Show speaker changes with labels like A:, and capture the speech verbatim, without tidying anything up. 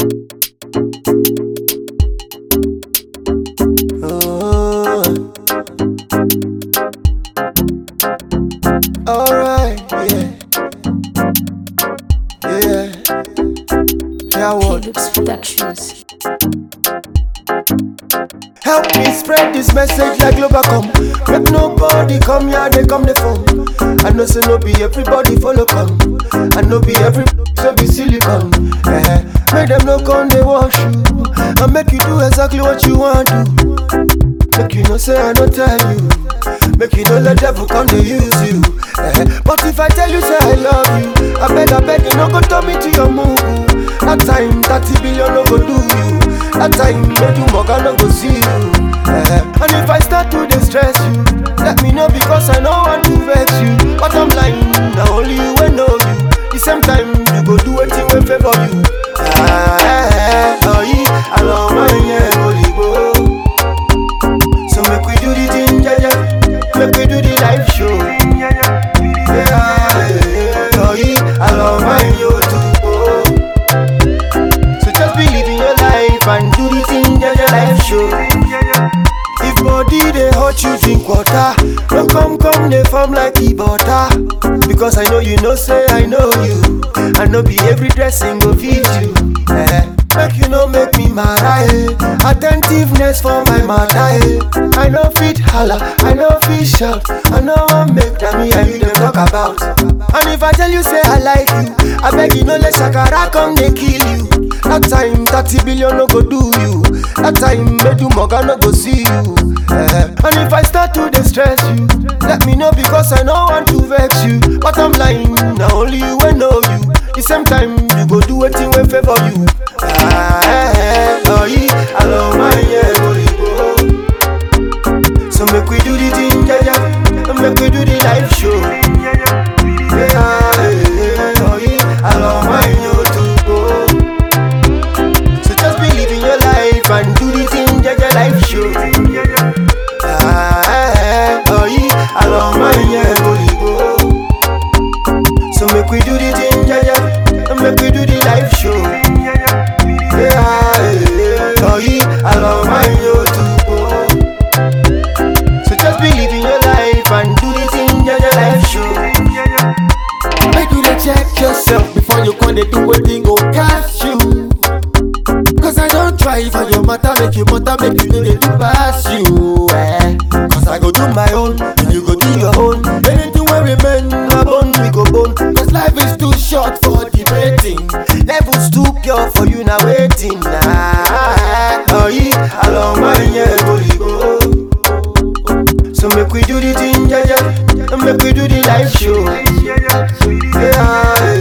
A: Oh, alright, yeah, yeah, yeah, what?
B: Philips Productions.
A: Help me spread this message like Globacom. Make nobody come here, they come the phone. I know say no be everybody follow come. I know be every so be silicon. Eh, make them no come they wash you. I make you do exactly what you want to. Make you no say I don't tell you. Make you no let devil come they use you. Eh, but if I tell you say I love you, I beg I beg you no go turn me to your move. That time thirty billion no go do you. That time make you mug I no go see you. Eh, and if I start to distress you, let me know because I know want to vex you. But I'm lying, now only you will know you. The same time you go do anything will favor you. Ah, eh, eh, oh yeah, I love my yeah, holy go. So make we do the thing, yeah, yeah. Make we do the live show. Yeah, yeah, oh yeah, I love my yo too. Oh. So just believe in your life and do the thing, yeah, yeah, live show. If body they hurt you, drink water. Don't come, come, they form like the butter. Because I know you know, say I know you. I know be every dressing go fit you. Eh. Make you know make me mad, eh. Attentiveness for my mother, eh. I know fit holla, I know fit shout. I know I make that me and you them talk about. And if I tell you say I like you, I beg you no let Shakara come they kill you. That time thirty billion no go do you. That time make you mug no go see you. Eh. And if I start to distress you, let me know because I know want to vex you. But I'm lying, now only you will know you. The same time you go do anything will favor you. Ah, eh, eh, oh yeah, I love my yeah, holy go. So make we do the thing, yeah, yeah. And make we do the live show. Yeah, eh, oh yeah, I love my yo too go. So just believe in your life and do the thing, yeah, yeah, live show. Ah, eh, oh yeah, I love my yeah, holy go. So make we do the thing, yeah, yeah. And make we do the live show. Yeah, oh yeah, I love my yo too. Oh. So just believe in your life and do the thing, yeah, yeah, life show.
C: Make you dey check yourself before you come dey do wetin go catch you. Cause I don't try for your matter, make you matter, make you know they do pass you. Eh. Cause I go do my own, and you go do your own. Anything will remain, my bone we go bone. Cause life is too short for debating.
A: Levels too pure for you now waiting. Nah, oh yeah, I love my yeah, holy go. So make we do the thing, yeah, yeah. And make we do the live show. Yeah,